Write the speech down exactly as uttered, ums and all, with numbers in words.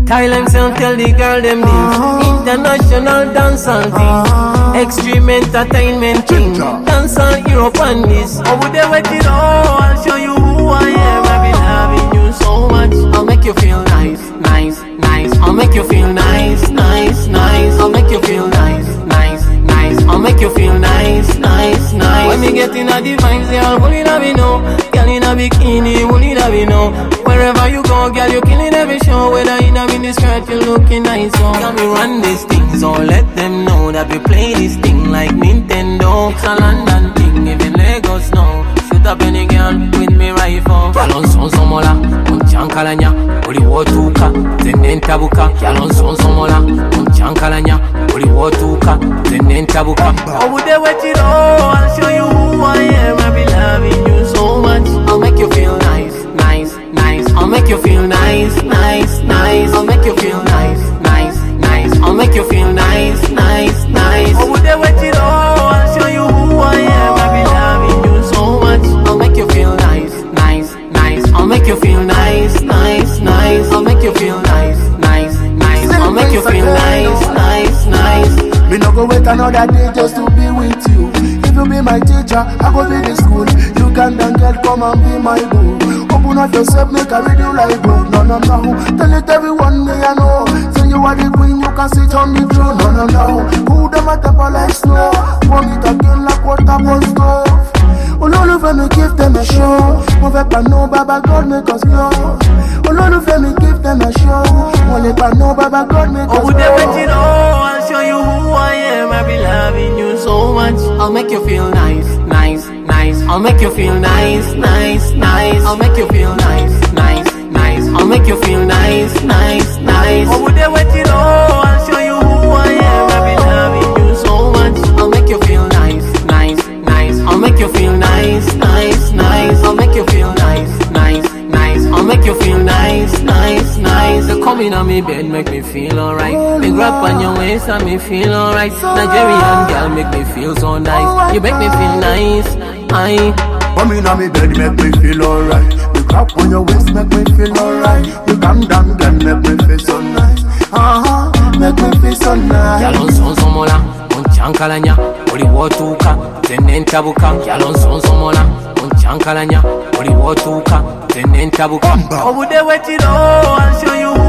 Kyle himself tell the girl them this. International dancehall thing, extreme entertainment king, dancehall Europe and this. Over there with it all, I'll show you who I am. I've been loving you so much. I'll make you feel nice, nice, nice. I'll make you feel nice, nice, nice. I'll make you feel nice, nice, nice. I'll make you feel nice, nice, nice. When me get in a divine, they all bully na me know. Girl in a bikini, bully na me know. Wherever you go, girl, you killing every show. Whether in a mini skirt, you looking nice. So can we run this thing, so let them know that we play this thing like Nintendo. It's a London thing, even Lagos know. Shoot up any girl with me rifle. Girl on son somola, on chankalanya. Uli wotuka, tenen tabuka. Girl on son somola, on chankalanya. Uli wotuka, tenen tabuka. Over there with it all, I'll show you who I am. I be loving you so much. I'll make you feel nice, nice, nice. I'll make you feel nice, nice, nice. I'll make you feel nice, nice, nice. I'll make you feel nice, nice, nice. Over there with it all, I'll show you who I am. I be loving you so much. I'll make you feel nice, nice, nice. I'll make you feel nice, nice, nice. I'll make you feel nice, nice, nice. I'll make you feel nice, nice, nice. Me no go wait another day just to be with you. If you be my teacher, I go be the school. You can then get come and be my boo. Open up yourself, make a read you like book. No, no, no. Tell it everyone may I know. Say you are the queen, you can sit on the throne. No, no, no. Who them a temper like snow? Want it again like water on stove. Olólùfẹ́ mi give them a show. Mo fẹ́ pa no baba God make us know. Olólùfẹ́ mi give them a show. Mo lè pa no baba God make us know. Over there with it all, I'll show you who I am. I be loving you so much. I'll make you feel nice, nice, nice. I'll make you feel nice, nice, nice. I'll make you feel nice, nice, nice. I'll make you feel nice, nice, nice. Over there with it all, I'll show you who I am. I be loving you so much. I'll make you feel nice, nice, nice. I'll make you feel nice, nice, nice. I'll make you feel nice, nice, nice. I'll make you feel nice, nice, nice. So come in on me bed, make me feel alright. Big rap on your waist, and me feel alright. Nigerian girl, make me feel so nice. You make me feel nice, I. Come in on me bed, make me feel alright. You clap on your waist, make me feel alright. You calm down, girl, make me feel so nice. Uh-huh, make me feel so nice. Girl on son somola, on chankalanya. Uli wotuka, tenen tabuka. Girl on son somola, on chankalanya. Uli wotuka, tenen tabuka. Over there with it all, I'll show you who